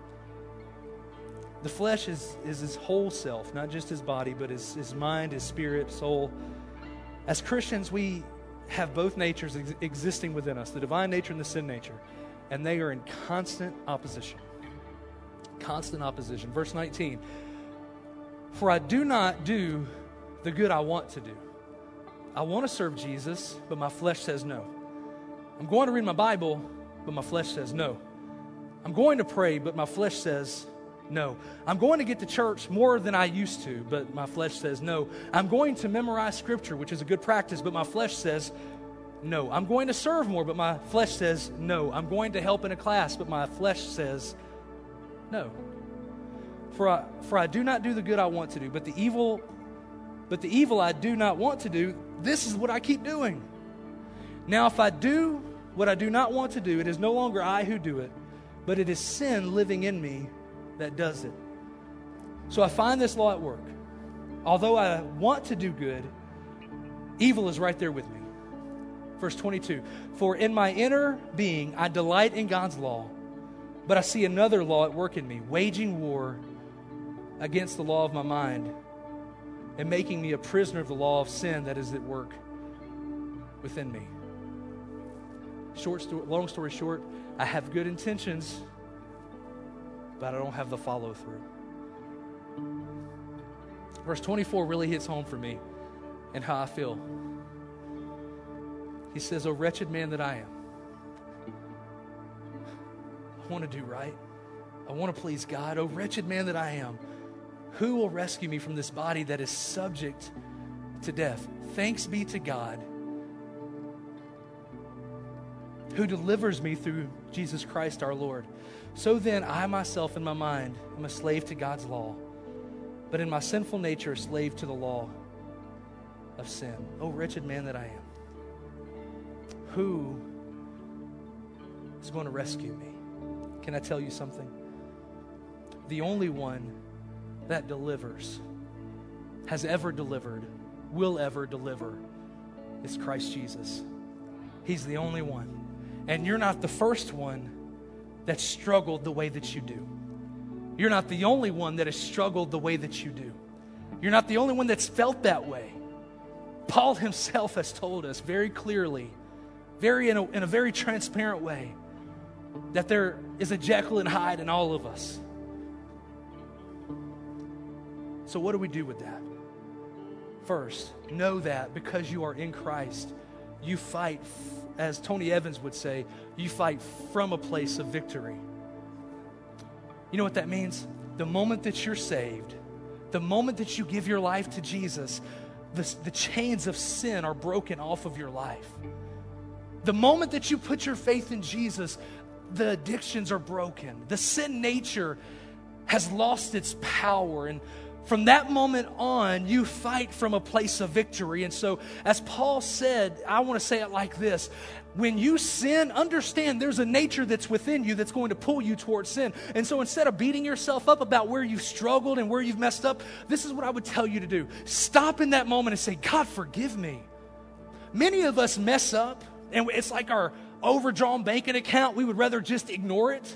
The flesh is his whole self, not just his body, but his mind, his spirit, soul. As Christians, we have both natures existing within us, the divine nature and the sin nature, and they are in constant opposition. Constant opposition. Verse 19, for I do not do the good I want to do. I want to serve Jesus, but my flesh says no. I'm going to read my Bible, but my flesh says no. I'm going to pray, but my flesh says no. I'm going to get to church more than I used to, but my flesh says no. I'm going to memorize Scripture, which is a good practice, but my flesh says no. I'm going to serve more, but my flesh says no. I'm going to help in a class, but my flesh says no. For I do not do the good I want to do, but the evil I do not want to do, this is what I keep doing. Now, if I do what I do not want to do, it is no longer I who do it, but it is sin living in me that does it. So I find this law at work. Although I want to do good, evil is right there with me. Verse 22, for in my inner being I delight in God's law, but I see another law at work in me, waging war against the law of my mind and making me a prisoner of the law of sin that is at work within me. Long story short, I have good intentions, but I don't have the follow-through. Verse 24 really hits home for me and how I feel. He says, "O wretched man that I am, I want to do right. I want to please God. O wretched man that I am, who will rescue me from this body that is subject to death? Thanks be to God, who delivers me through Jesus Christ our Lord. So then, I myself in my mind am a slave to God's law, but in my sinful nature a slave to the law of sin. O wretched man that I am, who is going to rescue me?" Can I tell you something? The only one that delivers, has ever delivered, will ever deliver, is Christ Jesus. He's the only one. And you're not the first one that struggled the way that you do. You're not the only one that has struggled the way that you do. You're not the only one that's felt that way. Paul himself has told us very clearly, in a very transparent way, that there is a Jekyll and Hyde in all of us. So what do we do with that? First, know that because you are in Christ, you fight, as Tony Evans would say, you fight from a place of victory. You know what that means? the moment that you're saved, the moment that you give your life to Jesus, the chains of sin are broken off of your life. The moment that you put your faith in Jesus, the addictions are broken. The sin nature has lost its power. And from that moment on, you fight from a place of victory. And so, as Paul said, I want to say it like this. When you sin, understand there's a nature that's within you that's going to pull you towards sin. And so instead of beating yourself up about where you've struggled and where you've messed up, this is what I would tell you to do. Stop in that moment and say, God, forgive me. Many of us mess up, and it's like our overdrawn banking account. We would rather just ignore it.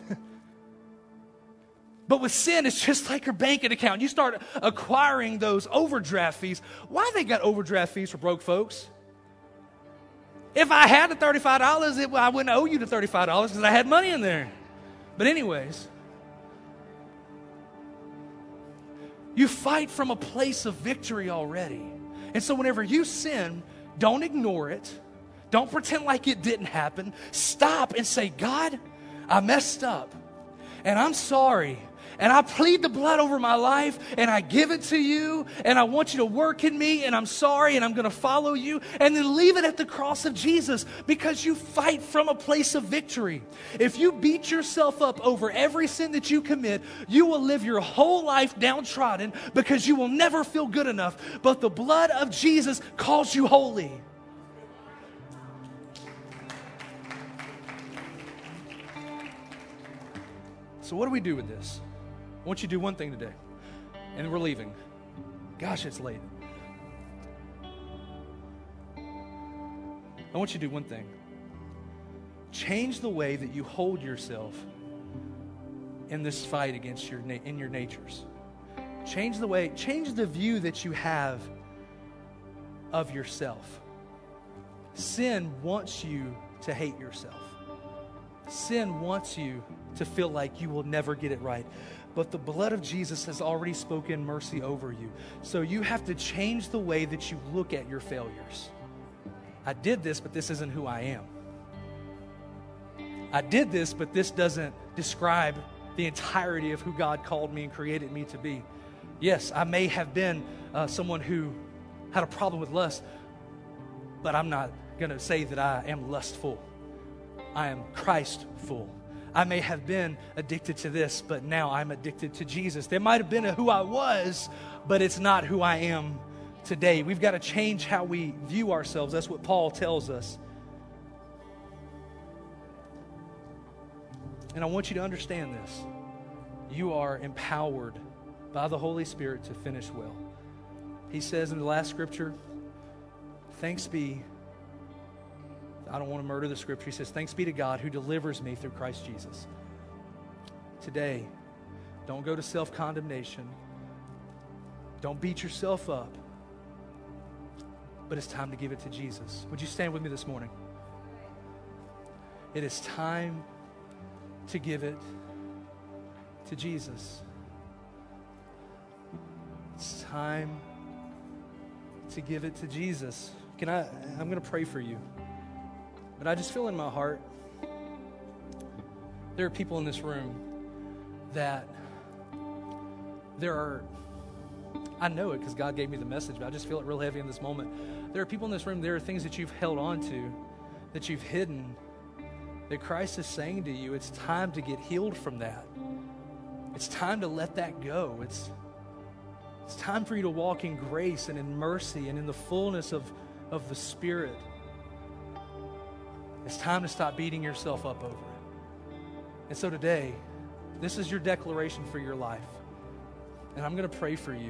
But with sin, it's just like your banking account. You start acquiring those overdraft fees. Why they got overdraft fees for broke folks? If I had the $35, I wouldn't owe you the $35 because I had money in there. But anyways, you fight from a place of victory already. And so whenever you sin, don't ignore it. Don't pretend like it didn't happen. Stop and say, God, I messed up, and I'm sorry. And I plead the blood over my life, and I give it to you, and I want you to work in me, and I'm sorry, and I'm going to follow you. And then leave it at the cross of Jesus, because you fight from a place of victory. If you beat yourself up over every sin that you commit, you will live your whole life downtrodden because you will never feel good enough. But the blood of Jesus calls you holy. So what do we do with this? I want you to do one thing today, and we're leaving. Gosh, it's late. I want you to do one thing. Change the way that you hold yourself in this fight against your natures. Change the view that you have of yourself. Sin wants you to hate yourself. Sin wants you to feel like you will never get it right. But the blood of Jesus has already spoken mercy over you. So you have to change the way that you look at your failures. I did this, but this isn't who I am. I did this, but this doesn't describe the entirety of who God called me and created me to be. Yes, I may have been someone who had a problem with lust, but I'm not going to say that I am lustful. I am Christful. I may have been addicted to this, but now I'm addicted to Jesus. There might have been who I was, but it's not who I am today. We've got to change how we view ourselves. That's what Paul tells us. And I want you to understand this. You are empowered by the Holy Spirit to finish well. He says in the last scripture, thanks be, I don't want to murder the scripture. He says, thanks be to God who delivers me through Christ Jesus. Today, don't go to self-condemnation. Don't beat yourself up. But it's time to give it to Jesus. Would you stand with me this morning? It is time to give it to Jesus. It's time to give it to Jesus. I'm going to pray for you. But I just feel in my heart, there are people in this room that I know it because God gave me the message, but I just feel it real heavy in this moment. There are people in this room, there are things that you've held on to, that you've hidden, that Christ is saying to you, it's time to get healed from that. It's time to let that go. It's time for you to walk in grace and in mercy and in the fullness of the Spirit. It's time to stop beating yourself up over it. And so today, this is your declaration for your life. And I'm going to pray for you.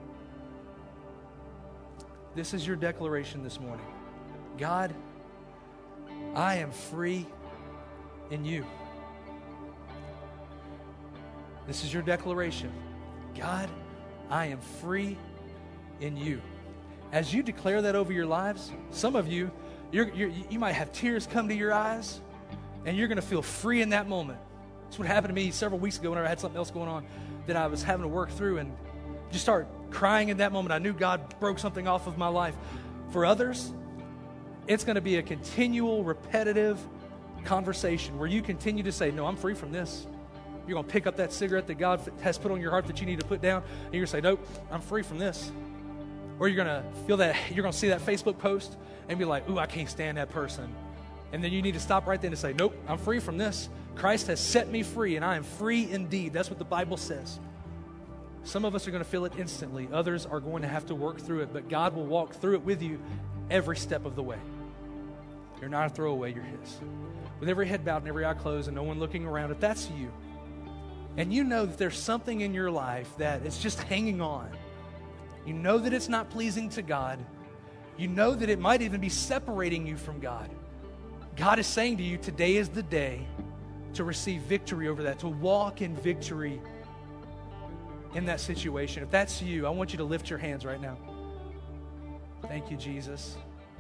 This is your declaration this morning. God, I am free in you. This is your declaration. God, I am free in you. As you declare that over your lives, some of you, you might have tears come to your eyes, and you're going to feel free in that moment. That's what happened to me several weeks ago whenever I had something else going on that I was having to work through, and just start crying in that moment. I knew God broke something off of my life. For others, it's going to be a continual, repetitive conversation where you continue to say, no, I'm free from this. You're going to pick up that cigarette that God has put on your heart that you need to put down, and you're going to say, nope, I'm free from this. Or you're going to feel that, you're going to see that Facebook post and be like, ooh, I can't stand that person. And then you need to stop right then and say, nope, I'm free from this. Christ has set me free, and I am free indeed. That's what the Bible says. Some of us are going to feel it instantly. Others are going to have to work through it, but God will walk through it with you every step of the way. You're not a throwaway, you're His. With every head bowed and every eye closed and no one looking around, if that's you, and you know that there's something in your life that is just hanging on, you know that it's not pleasing to God, you know that it might even be separating you from God, God is saying to you, today is the day to receive victory over that, to walk in victory in that situation. If that's you, I want you to lift your hands right now. Thank you, Jesus.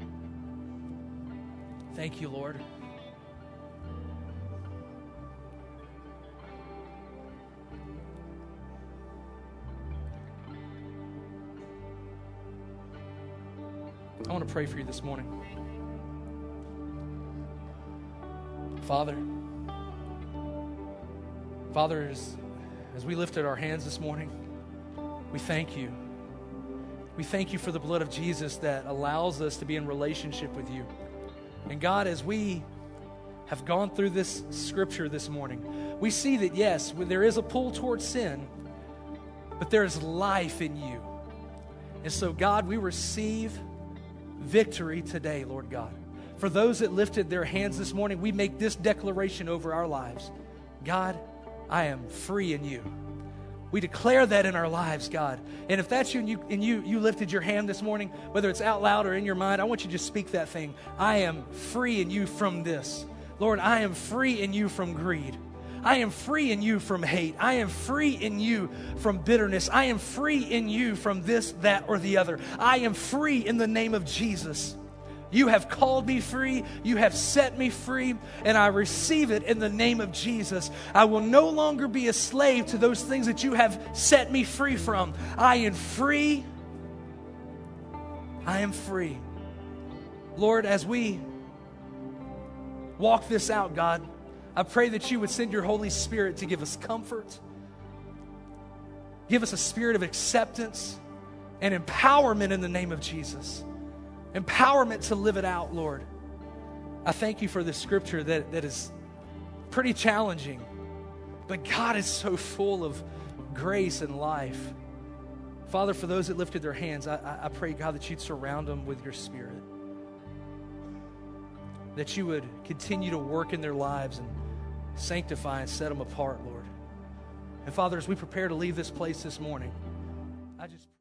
Thank you, Lord. I want to pray for you this morning. Father, as we lifted our hands this morning, we thank you. We thank you for the blood of Jesus that allows us to be in relationship with you. And God, as we have gone through this scripture this morning, we see that yes, there is a pull towards sin, but there is life in you. And so God, we receive victory today, Lord God. For those that lifted their hands this morning, we make this declaration over our lives. God, I am free in you. We declare that in our lives, God. And if that's you and you lifted your hand this morning, whether it's out loud or in your mind, I want you to just speak that thing. I am free in you from this. Lord, I am free in you from greed. I am free in you from hate. I am free in you from bitterness. I am free in you from this, that, or the other. I am free in the name of Jesus. You have called me free. You have set me free, and I receive it in the name of Jesus. I will no longer be a slave to those things that you have set me free from. I am free. I am free. Lord, as we walk this out, God, I pray that you would send your Holy Spirit to give us comfort, give us a spirit of acceptance and empowerment in the name of Jesus. Empowerment to live it out, Lord. I thank you for this scripture that is pretty challenging, but God is so full of grace and life. Father, for those that lifted their hands, I pray, God, that you'd surround them with your Spirit, that you would continue to work in their lives and sanctify and set them apart, Lord. And Father, as we prepare to leave this place this morning, I just